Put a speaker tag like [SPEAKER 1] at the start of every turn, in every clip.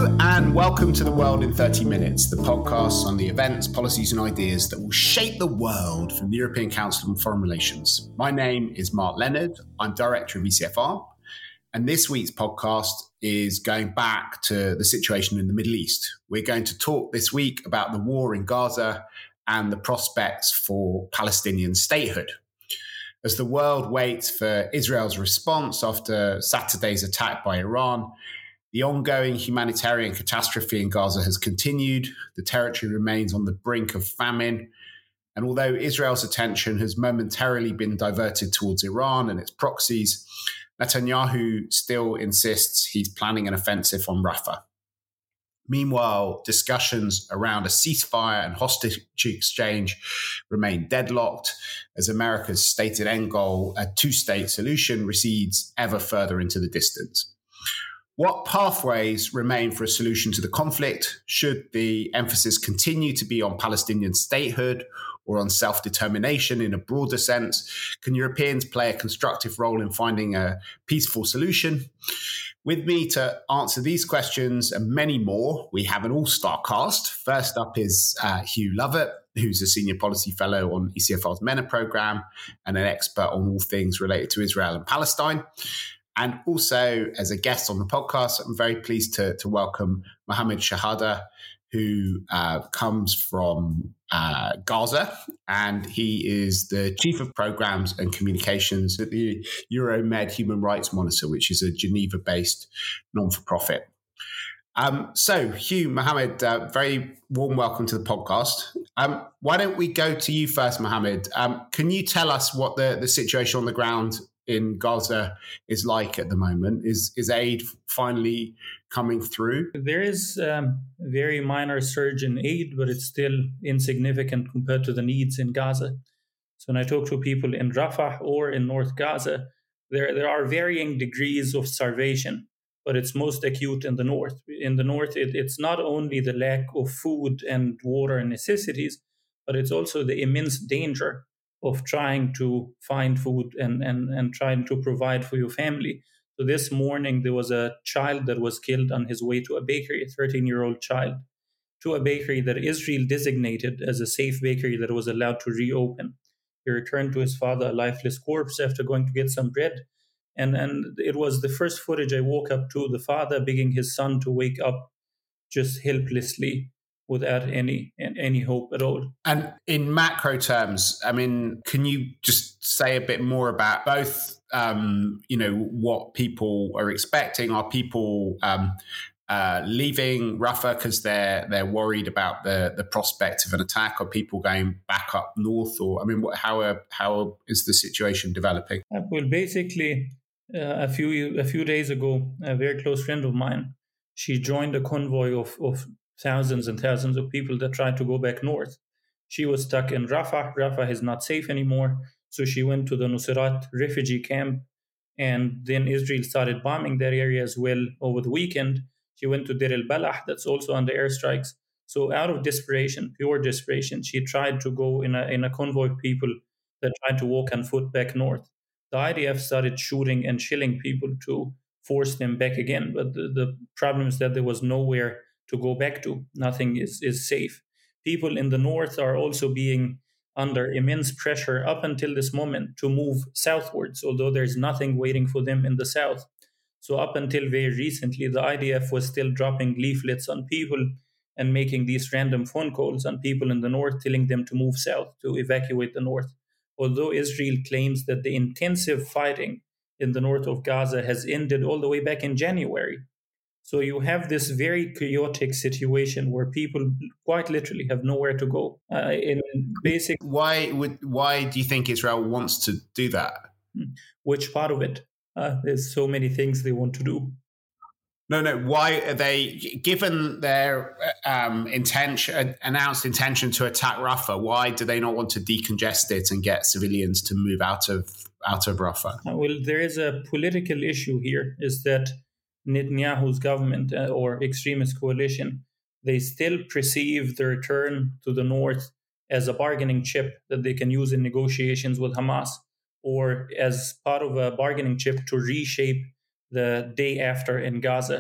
[SPEAKER 1] Hello and welcome to The World in 30 Minutes, the podcast on the events, policies and ideas that will shape the world from the European Council on Foreign Relations. My name is Mark Leonard. I'm Director of ECFR. And this week's podcast is going back to the situation in the Middle East. We're going to talk this week about the war in Gaza and the prospects for Palestinian statehood. As the world waits for Israel's response after Saturday's attack by Iran, the ongoing humanitarian catastrophe in Gaza has continued. The territory remains on the brink of famine. And although Israel's attention has momentarily been diverted towards Iran and its proxies, Netanyahu still insists he's planning an offensive on Rafah. Meanwhile, discussions around a ceasefire and hostage exchange remain deadlocked as America's stated end goal, a two-state solution, recedes ever further into the distance. What pathways remain for a solution to the conflict? Should the emphasis continue to be on Palestinian statehood or on self-determination in a broader sense? Can Europeans play a constructive role in finding a peaceful solution? With me to answer these questions and many more, we have an all-star cast. First up is Hugh Lovett, who's a senior policy fellow on ECFR's MENA programme and an expert on all things related to Israel and Palestine. And also, as a guest on the podcast, I'm very pleased to welcome Mohammed Shahada, who comes from Gaza, and he is the Chief of Programs and Communications at the Euromed Human Rights Monitor, which is a Geneva-based non-for-profit. So, Hugh, Mohammed, very warm welcome to the podcast. Why don't we go to you first, Mohammed? Can you tell us what the situation on the ground in Gaza is like at the moment? Is aid finally coming through?
[SPEAKER 2] There is a very minor surge in aid, but it's still insignificant compared to the needs in Gaza. So when I talk to people in Rafah or in North Gaza, there are varying degrees of starvation, but it's most acute in the north. In the north, it's not only the lack of food and water and necessities, but it's also the immense danger of trying to find food and trying to provide for your family. So this morning, there was a child that was killed on his way to a bakery, a 13-year-old child, to a bakery that Israel designated as a safe bakery that was allowed to reopen. He returned to his father, a lifeless corpse, after going to get some bread. And it was the first footage I woke up to, the father begging his son to wake up just helplessly, without any hope at all.
[SPEAKER 1] And in macro terms, I mean, can you just say a bit more about both, what people are expecting? Are people leaving Rafah because they're worried about the prospect of an attack? Are people going back up north? Or, I mean, how is the situation developing?
[SPEAKER 2] Well, basically, a few days ago, a very close friend of mine, she joined a convoy of thousands and thousands of people that tried to go back north. She was stuck in Rafah. Rafah is not safe anymore. So she went to the Nuseirat refugee camp. And then Israel started bombing that area as well over the weekend. She went to Deir el-Balah, that's also under airstrikes. So out of desperation, pure desperation, she tried to go in a convoy of people that tried to walk on foot back north. The IDF started shooting and chilling people to force them back again. But the problem is that there was nowhere to go back to. Nothing is safe. People in the north are also being under immense pressure up until this moment to move southwards, although there's nothing waiting for them in the south. So up until very recently, the IDF was still dropping leaflets on people and making these random phone calls on people in the north, telling them to move south, to evacuate the north. Although Israel claims that the intensive fighting in the north of Gaza has ended all the way back in January. So you have this very chaotic situation where people quite literally have nowhere to go.
[SPEAKER 1] Why do you think Israel wants to do that?
[SPEAKER 2] Which part of it? There's so many things they want to do.
[SPEAKER 1] No. Why are they, given their announced intention to attack Rafah? Why do they not want to decongest it and get civilians to move out of Rafah?
[SPEAKER 2] Well, there is a political issue here. Is that Netanyahu's government or extremist coalition, they still perceive the return to the north as a bargaining chip that they can use in negotiations with Hamas, or as part of a bargaining chip to reshape the day after in Gaza.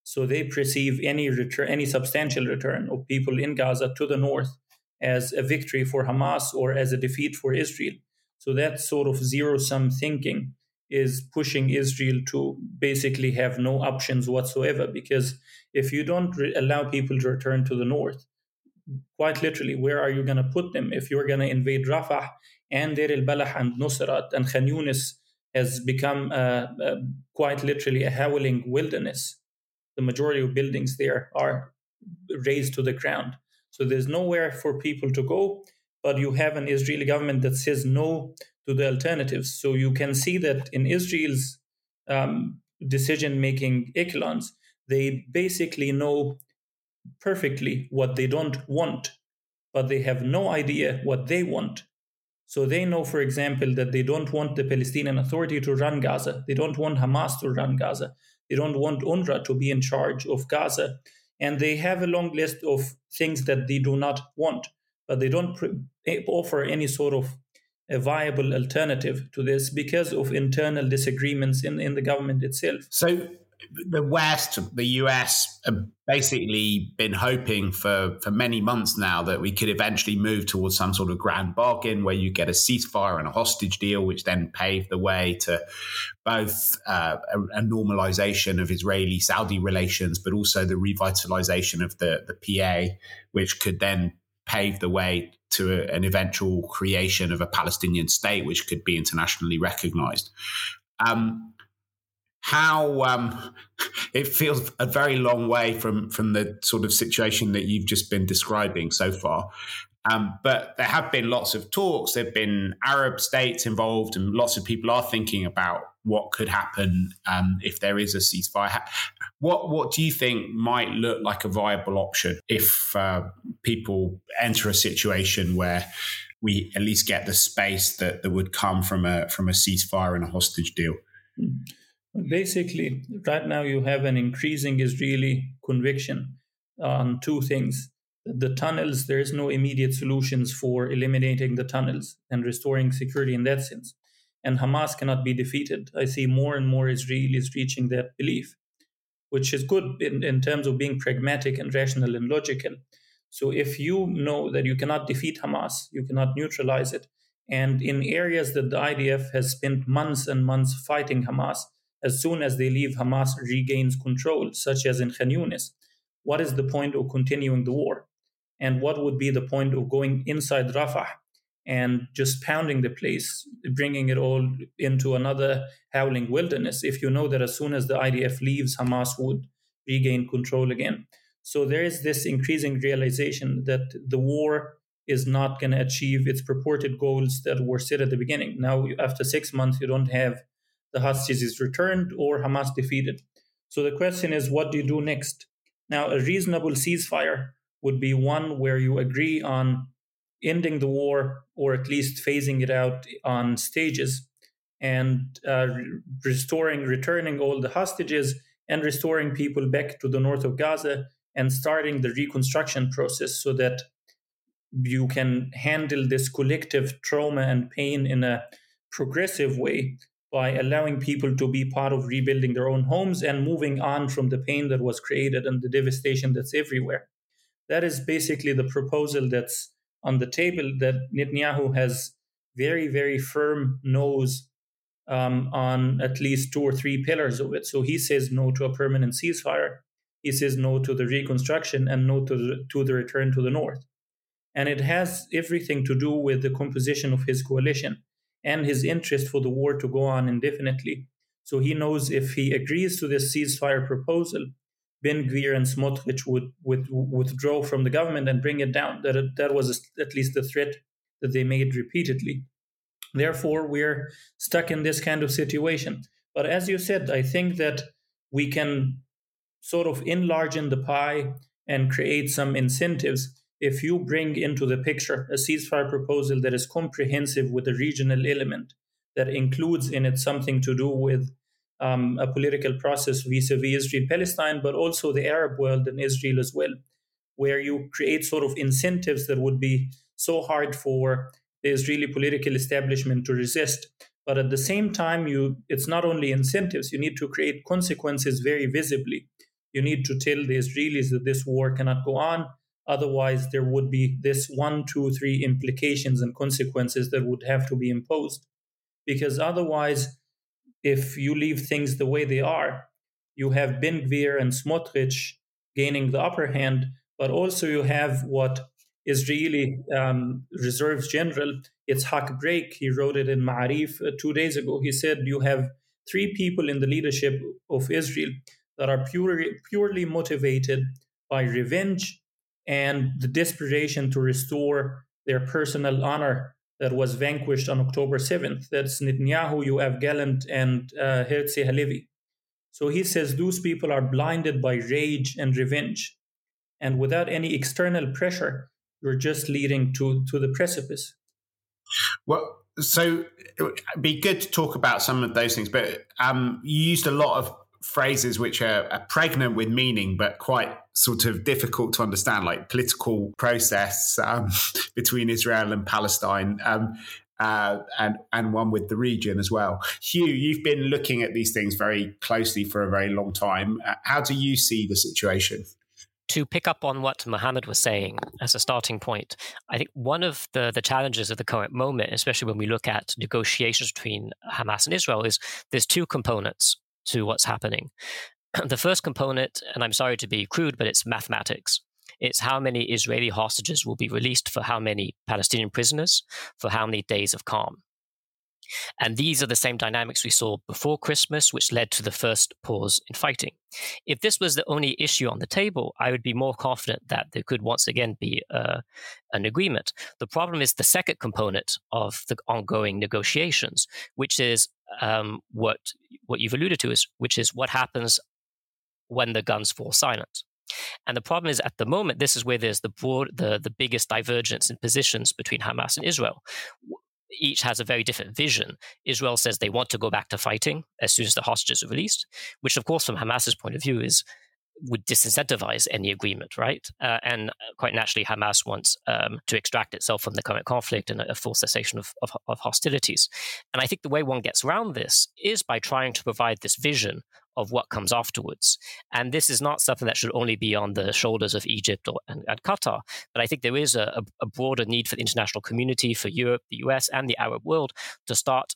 [SPEAKER 2] So they perceive any return, any substantial return of people in Gaza to the north as a victory for Hamas or as a defeat for Israel. So that sort of zero-sum thinking is pushing Israel to basically have no options whatsoever, because if you don't allow people to return to the north, quite literally, where are you going to put them? If you're going to invade Rafah and Deir el-Balah and Nusrat and Khan Yunis has become quite literally a howling wilderness. The majority of buildings there are razed to the ground. So there's nowhere for people to go, but you have an Israeli government that says no to the alternatives. So you can see that in Israel's decision-making echelons, they basically know perfectly what they don't want, but they have no idea what they want. So they know, for example, that they don't want the Palestinian Authority to run Gaza. They don't want Hamas to run Gaza. They don't want UNRWA to be in charge of Gaza. And they have a long list of things that they do not want, but they don't offer any sort of a viable alternative to this because of internal disagreements in the government itself.
[SPEAKER 1] So the West, the US, have basically been hoping for many months now that we could eventually move towards some sort of grand bargain where you get a ceasefire and a hostage deal, which then paved the way to both a normalization of Israeli-Saudi relations, but also the revitalization of the PA, which could then pave the way to an eventual creation of a Palestinian state, which could be internationally recognized. It feels a very long way from the sort of situation that you've just been describing so far. But there have been lots of talks. There have been Arab states involved, and lots of people are thinking about what could happen if there is a ceasefire. What do you think might look like a viable option if people enter a situation where we at least get the space that would come from a ceasefire and a hostage deal?
[SPEAKER 2] Basically, right now you have an increasing Israeli conviction on two things. The tunnels, there is no immediate solutions for eliminating the tunnels and restoring security in that sense. And Hamas cannot be defeated. I see more and more Israelis reaching that belief, which is good in terms of being pragmatic and rational and logical. So if you know that you cannot defeat Hamas, you cannot neutralize it, and in areas that the IDF has spent months and months fighting Hamas, as soon as they leave, Hamas regains control, such as in Khan Yunis. What is the point of continuing the war? And what would be the point of going inside Rafah and just pounding the place, bringing it all into another howling wilderness, if you know that as soon as the IDF leaves, Hamas would regain control again? So there is this increasing realization that the war is not going to achieve its purported goals that were set at the beginning. Now, after 6 months, you don't have the hostages returned or Hamas defeated. So the question is, what do you do next? Now, a reasonable ceasefire would be one where you agree on ending the war or at least phasing it out on stages and returning all the hostages and restoring people back to the north of Gaza and starting the reconstruction process so that you can handle this collective trauma and pain in a progressive way by allowing people to be part of rebuilding their own homes and moving on from the pain that was created and the devastation that's everywhere. That is basically the proposal that's on the table that Netanyahu has very, very firm nose on at least 2 or 3 pillars of it. So he says no to a permanent ceasefire. He says no to the reconstruction and no to the return to the north. And it has everything to do with the composition of his coalition and his interest for the war to go on indefinitely. So he knows if he agrees to this ceasefire proposal, Ben Gvir and Smotrich would withdraw from the government and bring it down. That was at least the threat that they made repeatedly. Therefore, we're stuck in this kind of situation. But as you said, I think that we can sort of enlarge in the pie and create some incentives if you bring into the picture a ceasefire proposal that is comprehensive with a regional element, that includes in it something to do with a political process vis-a-vis Israel-Palestine, but also the Arab world and Israel as well, where you create sort of incentives that would be so hard for the Israeli political establishment to resist. But at the same time, it's not only incentives, you need to create consequences very visibly. You need to tell the Israelis that this war cannot go on. Otherwise, there would be this 1, 2, 3 implications and consequences that would have to be imposed. Because otherwise, if you leave things the way they are, you have Ben Gvir and Smotrich gaining the upper hand, but also you have what Israeli reserves general Yitzhak Breik, he wrote it in Ma'arif 2 days ago. He said you have 3 people in the leadership of Israel that are purely motivated by revenge and the desperation to restore their personal honor that was vanquished on October 7th. That's Netanyahu, Yoav Gallant, and Herzi Halevi. So he says those people are blinded by rage and revenge. And without any external pressure, you're just leading to the precipice.
[SPEAKER 1] Well, so it'd be good to talk about some of those things, but you used a lot of phrases which are pregnant with meaning, but quite sort of difficult to understand, like political process between Israel and Palestine, and one with the region as well. Hugh, you've been looking at these things very closely for a very long time. How do you see the situation?
[SPEAKER 3] To pick up on what Mohammed was saying as a starting point, I think one of the challenges of the current moment, especially when we look at negotiations between Hamas and Israel, is there's 2 components to what's happening. The first component, and I'm sorry to be crude, but it's mathematics. It's how many Israeli hostages will be released for how many Palestinian prisoners for how many days of calm. And these are the same dynamics we saw before Christmas, which led to the first pause in fighting. If this was the only issue on the table, I would be more confident that there could once again be an agreement. The problem is the second component of the ongoing negotiations, which is what you've alluded to, which is what happens when the guns fall silent. And the problem is, at the moment, this is where there's the biggest divergence in positions between Hamas and Israel. Each has a very different vision. Israel says they want to go back to fighting as soon as the hostages are released, which, of course, from Hamas's point of view, would disincentivize any agreement, right? And quite naturally, Hamas wants to extract itself from the current conflict and a full cessation of hostilities. And I think the way one gets around this is by trying to provide this vision of what comes afterwards. And this is not something that should only be on the shoulders of Egypt and Qatar, but I think there is a broader need for the international community, for Europe, the US, and the Arab world to start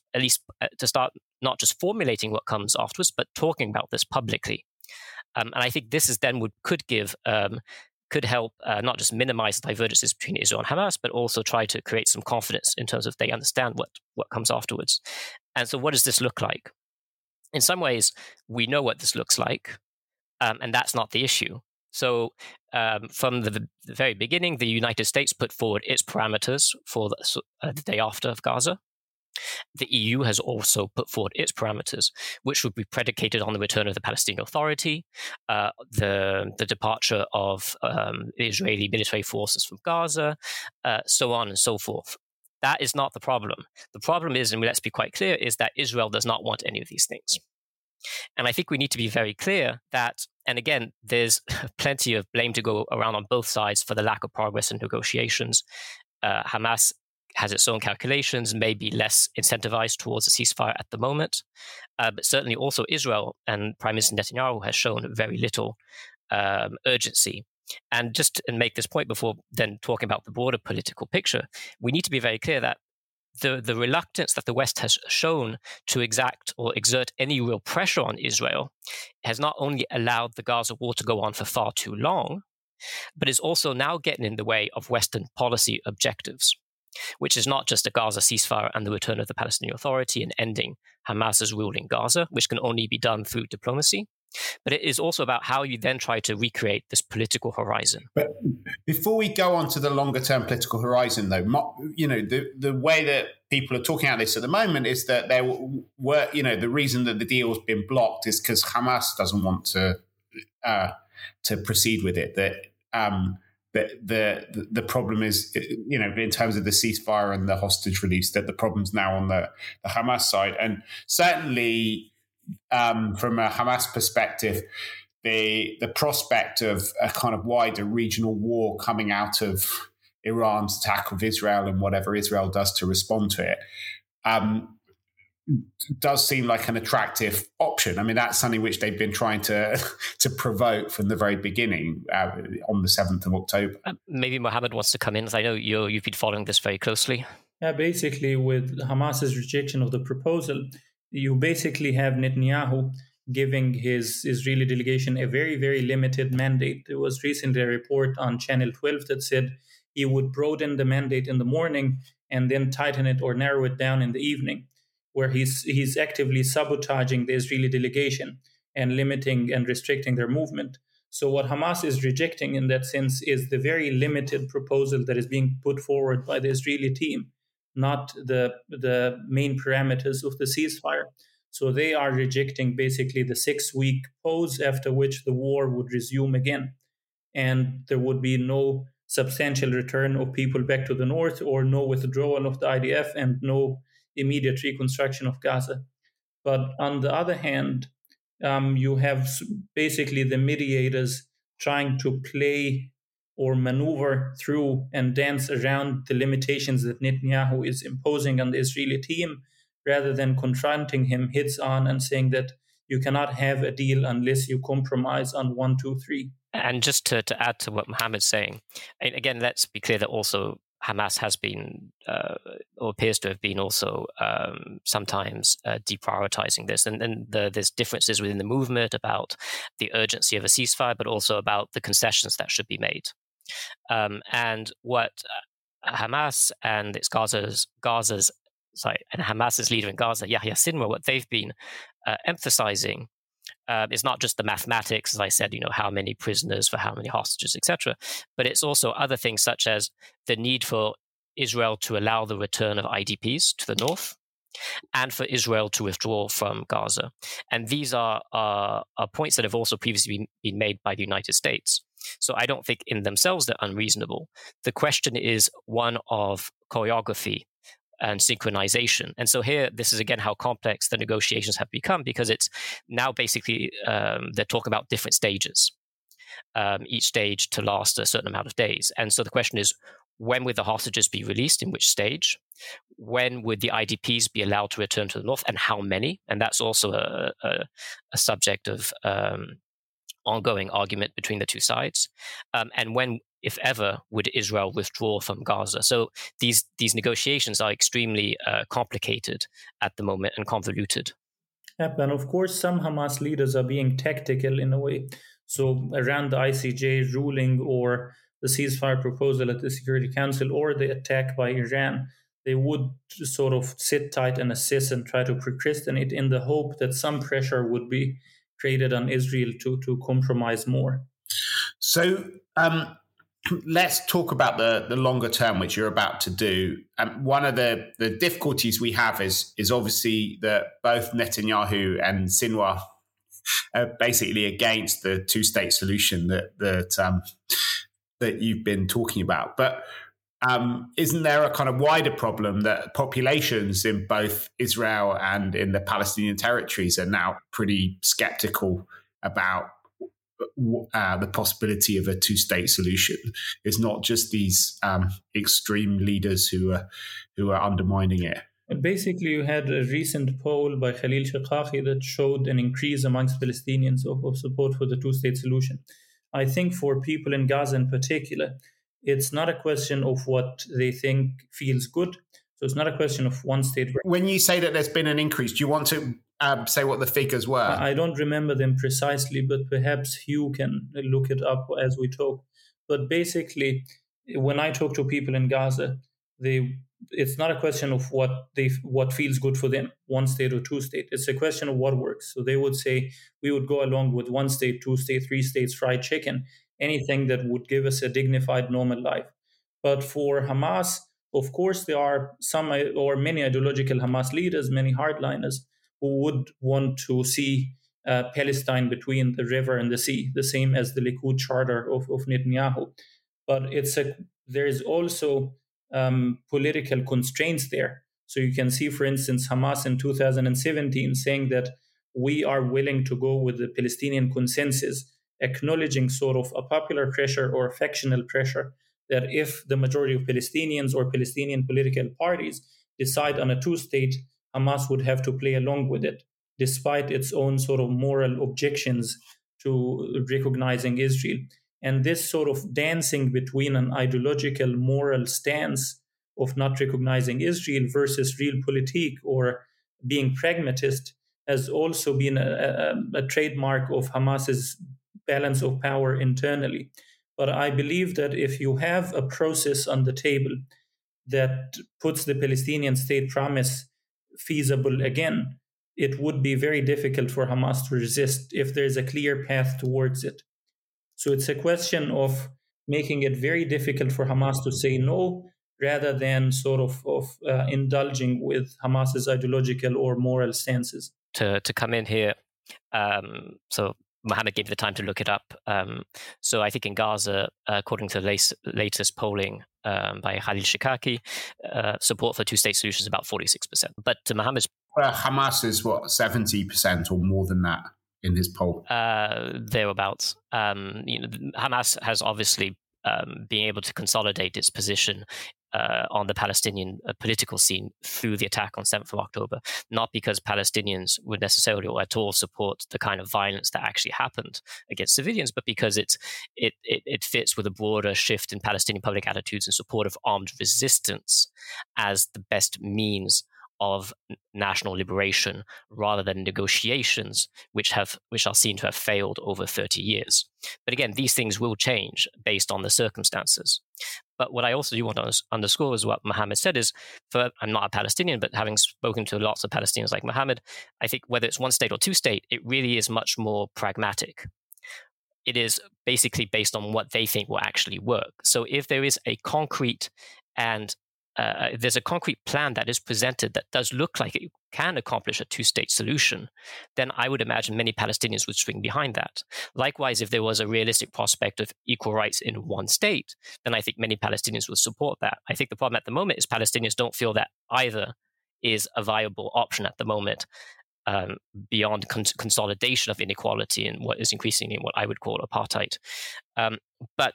[SPEAKER 3] not just formulating what comes afterwards, but talking about this publicly. And I think this is then could help not just minimize the divergences between Israel and Hamas, but also try to create some confidence in terms of they understand what comes afterwards. And so what does this look like? In some ways, we know what this looks like, and that's not the issue. So from the very beginning, the United States put forward its parameters for the day after of Gaza. The EU has also put forward its parameters, which would be predicated on the return of the Palestinian Authority, the departure of the Israeli military forces from Gaza, so on and so forth. That is not the problem. The problem is, and let's be quite clear, is that Israel does not want any of these things. And I think we need to be very clear that, and again, there's plenty of blame to go around on both sides for the lack of progress in negotiations. Hamas has its own calculations, may be less incentivized towards a ceasefire at the moment. But certainly also Israel and Prime Minister Netanyahu has shown very little urgency. And just to make this point before then talking about the broader political picture, we need to be very clear that the reluctance that the West has shown to exact or exert any real pressure on Israel has not only allowed the Gaza war to go on for far too long, but is also now getting in the way of Western policy objectives, which is not just a Gaza ceasefire and the return of the Palestinian Authority and ending Hamas's rule in Gaza, which can only be done through diplomacy, but it is also about how you then try to recreate this political horizon.
[SPEAKER 1] But before we go on to the longer term political horizon, though, the way that people are talking about this at the moment is that there were, the reason that the deal has been blocked is because Hamas doesn't want to proceed with it. The problem is, in terms of the ceasefire and the hostage release, that the problem's now on the Hamas side. And certainly from a Hamas perspective, the prospect of a kind of wider regional war coming out of Iran's attack of Israel and whatever Israel does to respond to it does seem like an attractive option. I mean, that's something which they've been trying to provoke from the very beginning on the 7th of October.
[SPEAKER 3] Maybe Mohammed wants to come in, as I know you've been following this very closely.
[SPEAKER 2] Yeah, basically, with Hamas's rejection of the proposal, you basically have Netanyahu giving his Israeli delegation a very, very limited mandate. There was recently a report on Channel 12 that said he would broaden the mandate in the morning and then tighten it or narrow it down in the evening, where he's actively sabotaging the Israeli delegation and limiting and restricting their movement. So what Hamas is rejecting in that sense is the very limited proposal that is being put forward by the Israeli team, not the main parameters of the ceasefire. So they are rejecting basically the 6-week pause after which the war would resume again. And there would be no substantial return of people back to the north, or no withdrawal of the IDF, and no immediate reconstruction of Gaza. But on the other hand, you have basically the mediators trying to play or maneuver through and dance around the limitations that Netanyahu is imposing on the Israeli team, rather than confronting him heads on and saying that you cannot have a deal unless you compromise on 1, 2, 3.
[SPEAKER 3] And just to add to what Mohammed's saying, and again, let's be clear that also Hamas has been, or appears to have been also sometimes deprioritizing this. And there's differences within the movement about the urgency of a ceasefire, but also about the concessions that should be made. And what Hamas and its and Hamas's leader in Gaza, Yahya Sinwar, what they've been emphasizing is not just the mathematics, as I said, how many prisoners for how many hostages, etc., but it's also other things such as the need for Israel to allow the return of IDPs to the north, and for Israel to withdraw from Gaza. And these are points that have also previously been made by the United States. So I don't think in themselves they're unreasonable. The question is one of choreography and synchronization. And so here, this is again how complex the negotiations have become, because it's now basically they're talking about different stages, each stage to last a certain amount of days. And so the question is, when would the hostages be released, in which stage? When would the IDPs be allowed to return to the north, and how many? And that's also a subject of ongoing argument between the two sides. And when, if ever, would Israel withdraw from Gaza? So these negotiations are extremely complicated at the moment and convoluted.
[SPEAKER 2] Yep, and of course, some Hamas leaders are being tactical in a way. So around the ICJ ruling or the ceasefire proposal at the Security Council or the attack by Iran, they would sort of sit tight and assess and try to procrastinate in the hope that some pressure would be created on Israel to compromise more.
[SPEAKER 1] So let's talk about the longer term, which you're about to do. One of the difficulties we have is obviously that both Netanyahu and Sinwar are basically against the two-state solution that you've been talking about. But isn't there a kind of wider problem that populations in both Israel and in the Palestinian territories are now pretty skeptical about the possibility of a two-state solution? It's not just these extreme leaders who are undermining it.
[SPEAKER 2] Basically, you had a recent poll by Khalil Shikaki that showed an increase amongst Palestinians of support for the two-state solution. I think for people in Gaza in particular, it's not a question of what they think feels good. So it's not a question of one state.
[SPEAKER 1] When you say that there's been an increase, do you want to say what the figures were?
[SPEAKER 2] I don't remember them precisely, but perhaps Hugh can look it up as we talk. But basically, when I talk to people in Gaza, it's not a question of what feels good for them, one state or two state. It's a question of what works. So they would say we would go along with one state, two state, three states, fried chicken, anything that would give us a dignified, normal life. But for Hamas, of course, there are some or many ideological Hamas leaders, many hardliners, who would want to see Palestine between the river and the sea, the same as the Likud charter of Netanyahu. But there is also political constraints there. So you can see, for instance, Hamas in 2017 saying that we are willing to go with the Palestinian consensus, acknowledging sort of a popular pressure or a factional pressure that if the majority of Palestinians or Palestinian political parties decide on a two-state Hamas would have to play along with it, despite its own sort of moral objections to recognizing Israel. And this sort of dancing between an ideological moral stance of not recognizing Israel versus realpolitik or being pragmatist has also been a trademark of Hamas's balance of power internally. But I believe that if you have a process on the table that puts the Palestinian state promise feasible again, it would be very difficult for Hamas to resist if there's a clear path towards it. So it's a question of making it very difficult for Hamas to say no, rather than sort of indulging with Hamas's ideological or moral stances.
[SPEAKER 3] To come in here, so Mohammed gave the time to look it up. So I think in Gaza, according to the latest polling by Khalil Shikaki, support for two-state solution is about 46%. But to Mohammed's...
[SPEAKER 1] Hamas is, 70% or more than that in his poll?
[SPEAKER 3] Thereabouts. Hamas has obviously been able to consolidate its position on the Palestinian political scene through the attack on 7th of October, not because Palestinians would necessarily or at all support the kind of violence that actually happened against civilians, but because it fits with a broader shift in Palestinian public attitudes in support of armed resistance as the best means of national liberation rather than negotiations, which are seen to have failed over 30 years. But again, these things will change based on the circumstances. But what I also do want to underscore is what Mohammed said is, I'm not a Palestinian, but having spoken to lots of Palestinians like Mohammed, I think whether it's one state or two state, it really is much more pragmatic. It is basically based on what they think will actually work. So if there is a concrete and there's a concrete plan that is presented that does look like it can accomplish a two-state solution, then I would imagine many Palestinians would swing behind that. Likewise, if there was a realistic prospect of equal rights in one state, then I think many Palestinians would support that. I think the problem at the moment is Palestinians don't feel that either is a viable option at the moment, beyond consolidation of inequality and what is increasingly what I would call apartheid. But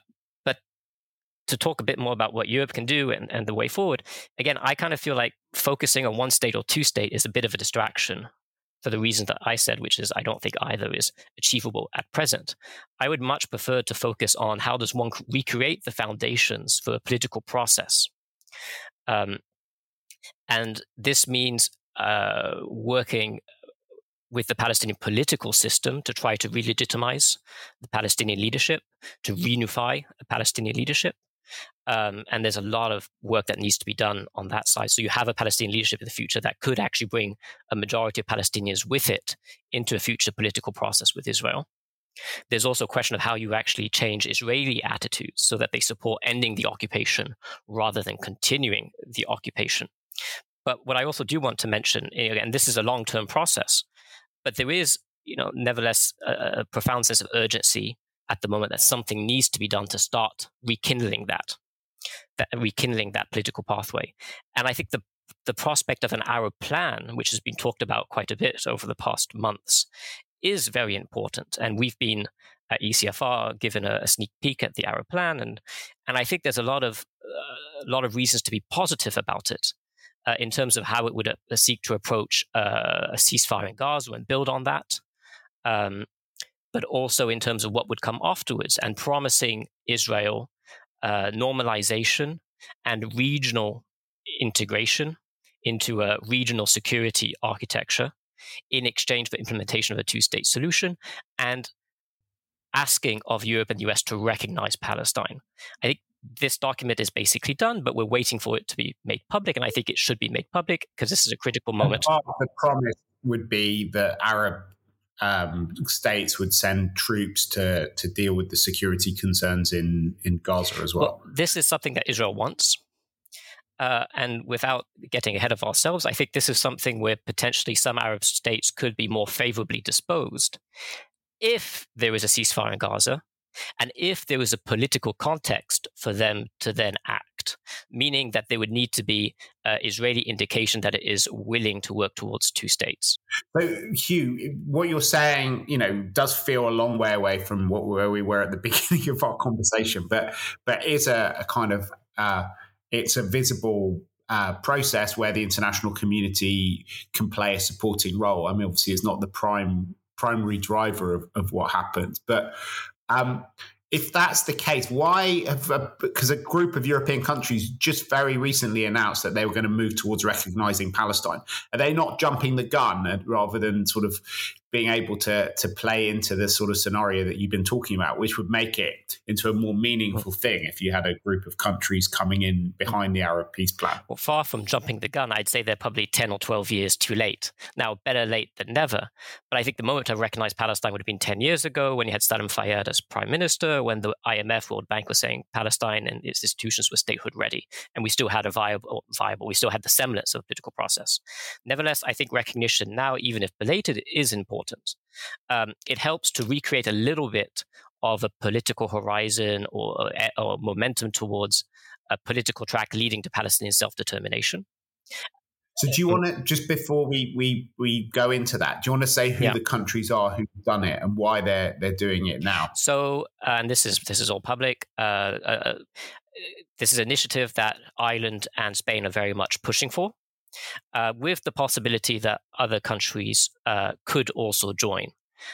[SPEAKER 3] to talk a bit more about what Europe can do and the way forward, again, I kind of feel like focusing on one state or two state is a bit of a distraction for the reason that I said, which is I don't think either is achievable at present. I would much prefer to focus on how does one recreate the foundations for a political process. And this means working with the Palestinian political system to try to re-legitimize the Palestinian leadership, to reunify the Palestinian leadership. And there's a lot of work that needs to be done on that side. So you have a Palestinian leadership in the future that could actually bring a majority of Palestinians with it into a future political process with Israel. There's also a question of how you actually change Israeli attitudes so that they support ending the occupation rather than continuing the occupation. But what I also do want to mention, and this is a long-term process, but there is, nevertheless, a profound sense of urgency at the moment that something needs to be done to start rekindling that political pathway. And I think the prospect of an Arab plan, which has been talked about quite a bit over the past months, is very important. And we've been at ECFR given a sneak peek at the Arab plan, and I think there's a lot of reasons to be positive about it. In terms of how it would seek to approach a ceasefire in Gaza and build on that, but also in terms of what would come afterwards and promising Israel normalization and regional integration into a regional security architecture in exchange for implementation of a two-state solution and asking of Europe and the US to recognize Palestine. I think this document is basically done, but we're waiting for it to be made public, and I think it should be made public because this is a critical moment.
[SPEAKER 1] Part of the promise would be that Arab states would send troops to deal with the security concerns in Gaza as well.
[SPEAKER 3] This is something that Israel wants. And without getting ahead of ourselves, I think this is something where potentially some Arab states could be more favorably disposed if there is a ceasefire in Gaza, and if there was a political context for them to then act, meaning that there would need to be Israeli indication that it is willing to work towards two states.
[SPEAKER 1] So, Hugh, what you're saying, does feel a long way away from where we were at the beginning of our conversation, but is a kind of it's a visible process where the international community can play a supporting role. I mean, obviously, it's not the primary driver of what happens, but if that's the case, why because a group of European countries just very recently announced that they were going to move towards recognizing Palestine. Are they not jumping the gun rather than sort of being able to play into this sort of scenario that you've been talking about, which would make it into a more meaningful thing if you had a group of countries coming in behind the Arab peace plan?
[SPEAKER 3] Well, far from jumping the gun, I'd say they're probably 10 or 12 years too late. Now, better late than never. But I think the moment to recognize Palestine would have been 10 years ago when you had Saddam Fayyad as prime minister, when the IMF, World Bank, was saying Palestine and its institutions were statehood ready. And we still had we still had the semblance of a political process. Nevertheless, I think recognition now, even if belated, is important. It helps to recreate a little bit of a political horizon or momentum towards a political track leading to Palestinian self-determination.
[SPEAKER 1] So do you want to, just before we go into that, do you want to say who the countries are who've done it and why they're doing it now?
[SPEAKER 3] So, and this is all public. This is an initiative that Ireland and Spain are very much pushing for, with the possibility that other countries could also join.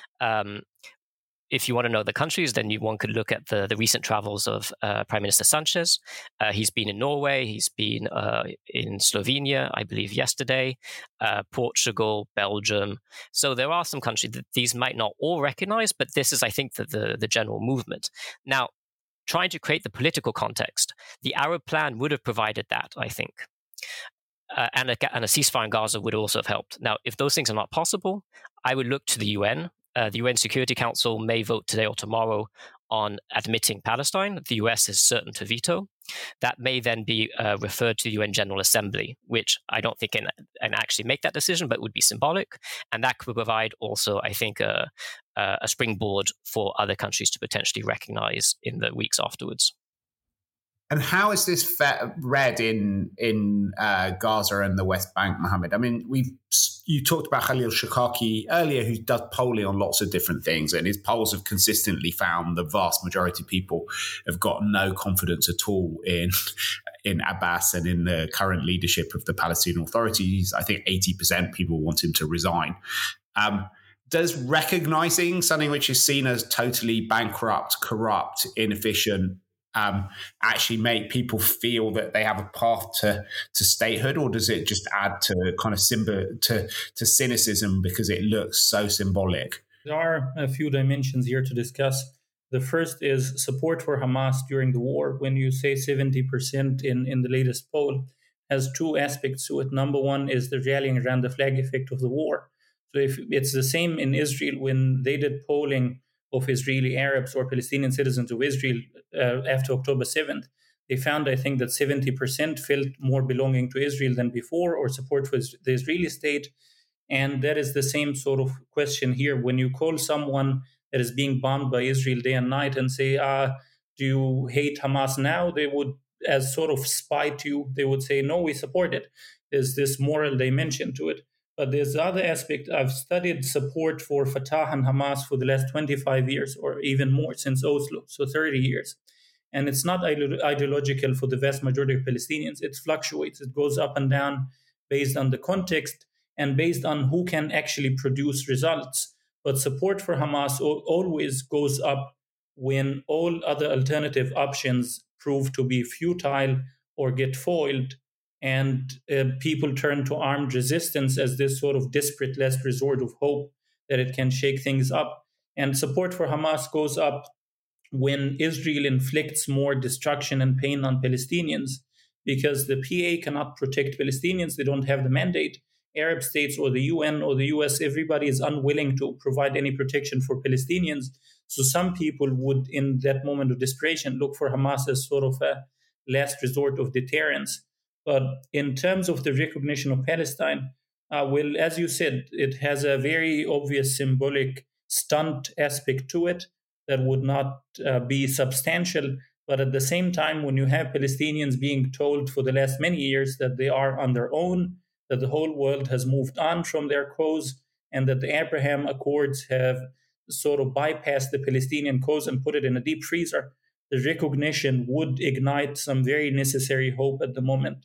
[SPEAKER 3] If you want to know the countries, then one could look at the recent travels of Prime Minister Sanchez. He's been in Norway, he's been in Slovenia, I believe yesterday, Portugal, Belgium. So there are some countries that these might not all recognize, but this is, I think, the general movement. Now, trying to create the political context, the Arab plan would have provided that, I think. And a ceasefire in Gaza would also have helped. Now, if those things are not possible, I would look to the UN. The UN Security Council may vote today or tomorrow on admitting Palestine. The US is certain to veto. That may then be referred to the UN General Assembly, which I don't think can actually make that decision, but would be symbolic. And that could provide also, I think, a springboard for other countries to potentially recognize in the weeks afterwards.
[SPEAKER 1] And how is this read in Gaza and the West Bank, Mohammed? I mean, you talked about Khalil Shikaki earlier, who does polling on lots of different things, and his polls have consistently found the vast majority of people have got no confidence at all in Abbas and in the current leadership of the Palestinian authorities. I think 80% people want him to resign. Does recognizing something which is seen as totally bankrupt, corrupt, inefficient, actually make people feel that they have a path to statehood, or does it just add to kind of to cynicism because it looks so symbolic?
[SPEAKER 2] There are a few dimensions here to discuss. The first is support for Hamas during the war. When you say 70% in the latest poll, has two aspects to it. Number one is the rallying around the flag effect of the war. So if it's the same in Israel, when they did polling of Israeli Arabs or Palestinian citizens of Israel after October 7th, they found, I think, that 70% felt more belonging to Israel than before, or support for the Israeli state. And that is the same sort of question here. When you call someone that is being bombed by Israel day and night and say, do you hate Hamas now? They would, as sort of spite you, they would say, no, we support it. There's this moral dimension to it. But there's the other aspect. I've studied support for Fatah and Hamas for the last 25 years, or even more, since Oslo, so 30 years. And it's not ideological for the vast majority of Palestinians. It fluctuates. It goes up and down based on the context and based on who can actually produce results. But support for Hamas always goes up when all other alternative options prove to be futile or get foiled, and people turn to armed resistance as this sort of desperate last resort of hope that it can shake things up. And support for Hamas goes up when Israel inflicts more destruction and pain on Palestinians, because the PA cannot protect Palestinians. They don't have the mandate. Arab states or the UN or the US, everybody is unwilling to provide any protection for Palestinians. So some people would, in that moment of desperation, look for Hamas as sort of a last resort of deterrence. But in terms of the recognition of Palestine, well, as you said, it has a very obvious symbolic stunt aspect to it that would not be substantial. But at the same time, when you have Palestinians being told for the last many years that they are on their own, that the whole world has moved on from their cause, and that the Abraham Accords have sort of bypassed the Palestinian cause and put it in a deep freezer, the recognition would ignite some very necessary hope at the moment.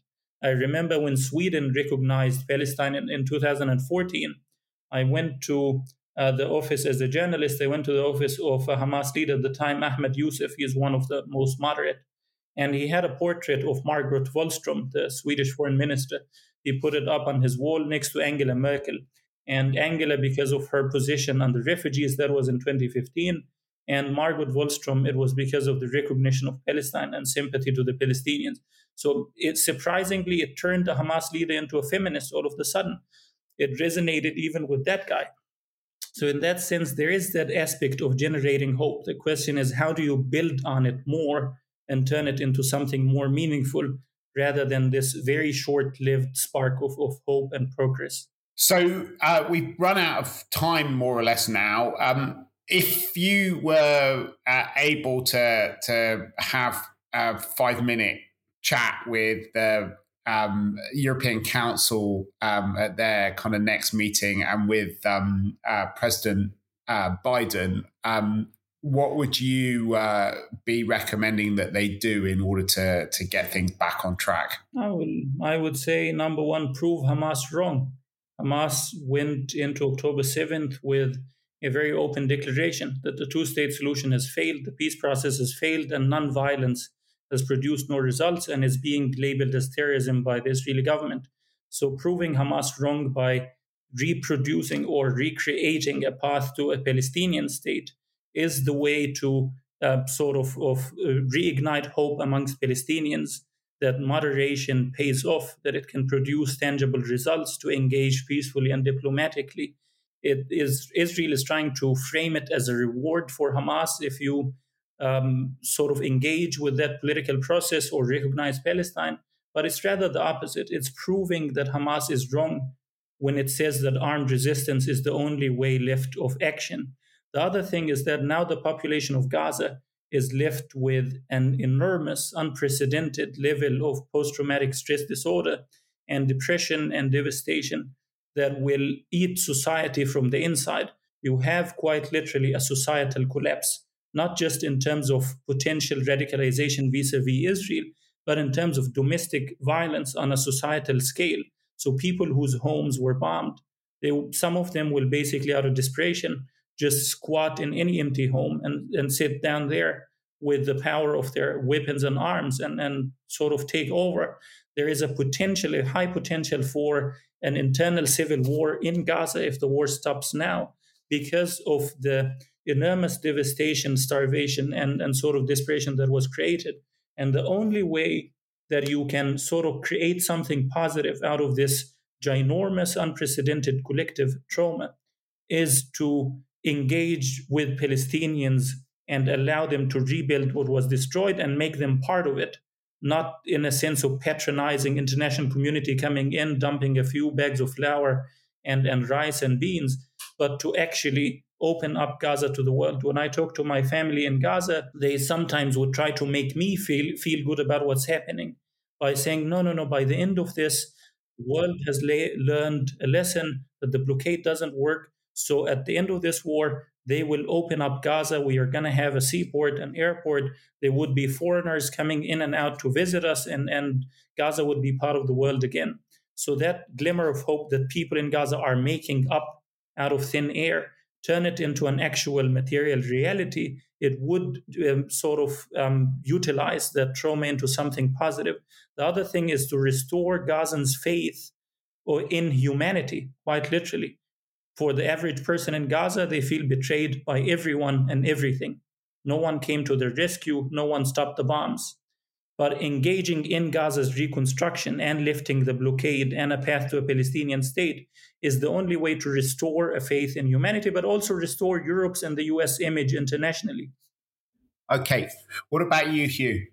[SPEAKER 2] I remember when Sweden recognized Palestine in 2014, I went to the office as a journalist. I went to the office of a Hamas leader at the time, Ahmed Youssef. He is one of the most moderate. And he had a portrait of Margot Wallström, the Swedish foreign minister. He put it up on his wall next to Angela Merkel. And Angela, because of her position on the refugees, that was in 2015. And Margot Wallström, it was because of the recognition of Palestine and sympathy to the Palestinians. So surprisingly, it turned the Hamas leader into a feminist all of a sudden. It resonated even with that guy. So in that sense, there is that aspect of generating hope. The question is, how do you build on it more and turn it into something more meaningful rather than this very short-lived spark of hope and progress?
[SPEAKER 1] So we've run out of time more or less now. If you were able to have a 5-minute chat with the European Council at their kind of next meeting and with President Biden, what would you be recommending that they do in order to get things back on track?
[SPEAKER 2] I would say, number one, prove Hamas wrong. Hamas went into October 7th with a very open declaration that the two-state solution has failed, the peace process has failed, and non-violence has produced no results and is being labeled as terrorism by the Israeli government. So proving Hamas wrong by reproducing or recreating a path to a Palestinian state is the way to reignite hope amongst Palestinians that moderation pays off, that it can produce tangible results to engage peacefully and diplomatically. Israel is trying to frame it as a reward for Hamas if you engage with that political process or recognize Palestine, but it's rather the opposite. It's proving that Hamas is wrong when it says that armed resistance is the only way left of action. The other thing is that now the population of Gaza is left with an enormous, unprecedented level of post-traumatic stress disorder and depression and devastation that will eat society from the inside. You have quite literally a societal collapse, not just in terms of potential radicalization vis-a-vis Israel, but in terms of domestic violence on a societal scale. So people whose homes were bombed, some of them will basically, out of desperation, just squat in any empty home and sit down there with the power of their weapons and arms and sort of take over. There is a high potential for an internal civil war in Gaza if the war stops now, because of the enormous devastation, starvation, and sort of desperation that was created. And the only way that you can sort of create something positive out of this ginormous, unprecedented collective trauma is to engage with Palestinians and allow them to rebuild what was destroyed and make them part of it, not in a sense of patronizing international community coming in, dumping a few bags of flour and rice and beans, but to actually open up Gaza to the world. When I talk to my family in Gaza, they sometimes would try to make me feel good about what's happening by saying, no, by the end of this, the world has learned a lesson that the blockade doesn't work. So at the end of this war, they will open up Gaza. We are going to have a seaport, an airport. There would be foreigners coming in and out to visit us, and Gaza would be part of the world again. So that glimmer of hope that people in Gaza are making up out of thin air, turn it into an actual material reality, it would utilize that trauma into something positive. The other thing is to restore Gazans' faith in humanity, quite literally. For the average person in Gaza, they feel betrayed by everyone and everything. No one came to their rescue. No one stopped the bombs. But engaging in Gaza's reconstruction and lifting the blockade and a path to a Palestinian state is the only way to restore a faith in humanity, but also restore Europe's and the US image internationally.
[SPEAKER 1] Okay. What about you, Hugh?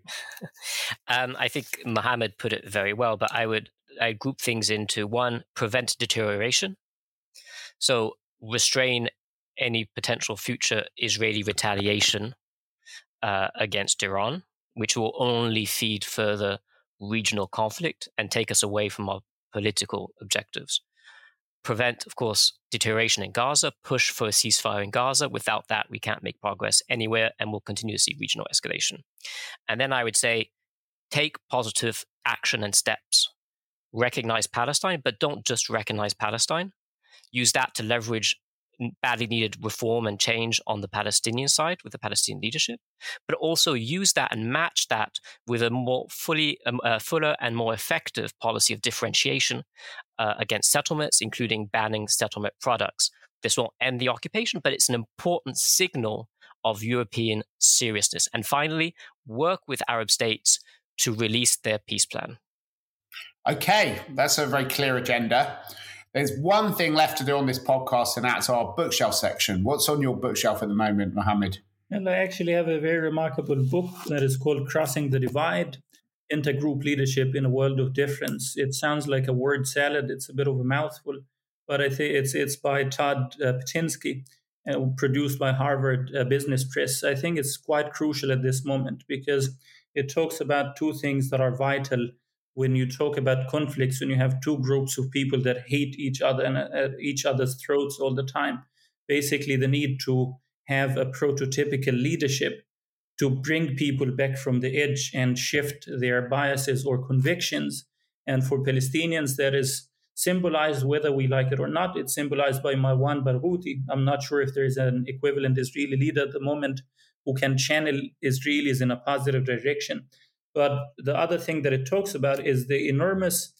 [SPEAKER 3] I think Mohammed put it very well, but I group things into one, prevent deterioration. So restrain any potential future Israeli retaliation against Iran, which will only feed further regional conflict and take us away from our political objectives. Prevent, of course, deterioration in Gaza, push for a ceasefire in Gaza. Without that, we can't make progress anywhere, and we'll continue to see regional escalation. And then I would say, take positive action and steps. recognize Palestine, but don't just recognize Palestine. Use that to leverage badly needed reform and change on the Palestinian side with the Palestinian leadership, but also use that and match that with a more fuller and more effective policy of differentiation against settlements, including banning settlement products. This won't end the occupation, but it's an important signal of European seriousness. And finally, work with Arab states to release their peace plan.
[SPEAKER 1] Okay, that's a very clear agenda. There's one thing left to do on this podcast, and that's our bookshelf section. What's on your bookshelf at the moment, Mohammed?
[SPEAKER 2] And I actually have a very remarkable book that is called Crossing the Divide, Intergroup Leadership in a World of Difference. It sounds like a word salad. It's a bit of a mouthful, but I think it's by Todd Petinsky, produced by Harvard Business Press. I think it's quite crucial at this moment because it talks about two things that are vital when you talk about conflicts, when you have two groups of people that hate each other and at each other's throats all the time. Basically, the need to have a prototypical leadership to bring people back from the edge and shift their biases or convictions. And for Palestinians, that is symbolized, whether we like it or not, it's symbolized by Marwan Barghouti. I'm not sure if there is an equivalent Israeli leader at the moment who can channel Israelis in a positive direction. But the other thing that it talks about is the enormous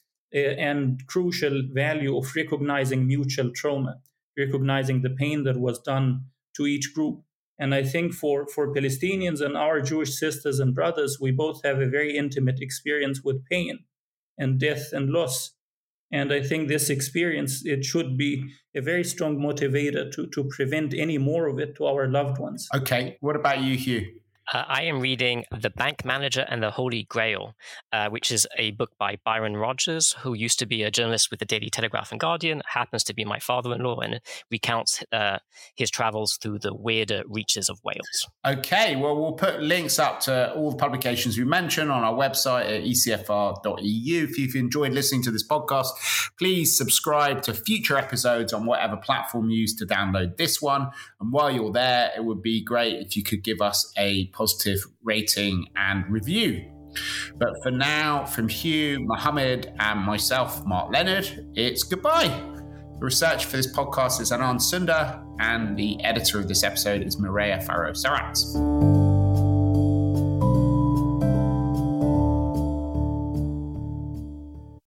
[SPEAKER 2] and crucial value of recognizing mutual trauma, recognizing the pain that was done to each group. And I think for Palestinians and our Jewish sisters and brothers, we both have a very intimate experience with pain and death and loss. And I think this experience, it should be a very strong motivator to prevent any more of it to our loved ones.
[SPEAKER 1] Okay. What about you, Hugh?
[SPEAKER 3] I am reading The Bank Manager and the Holy Grail, which is a book by Byron Rogers, who used to be a journalist with the Daily Telegraph and Guardian, happens to be my father-in-law, and recounts his travels through the weirder reaches of Wales. Okay,
[SPEAKER 1] well, we'll put links up to all the publications we mentioned on our website at ecfr.eu. If you've enjoyed listening to this podcast, please subscribe to future episodes on whatever platform you use to download this one. And while you're there, it would be great if you could give us a positive rating and review. But for now, from Hugh, Mohammed, and myself, Mark Leonard, it's goodbye. The researcher for this podcast is Anand Sundar, and the editor of this episode is Mireya Farrow-Saratz.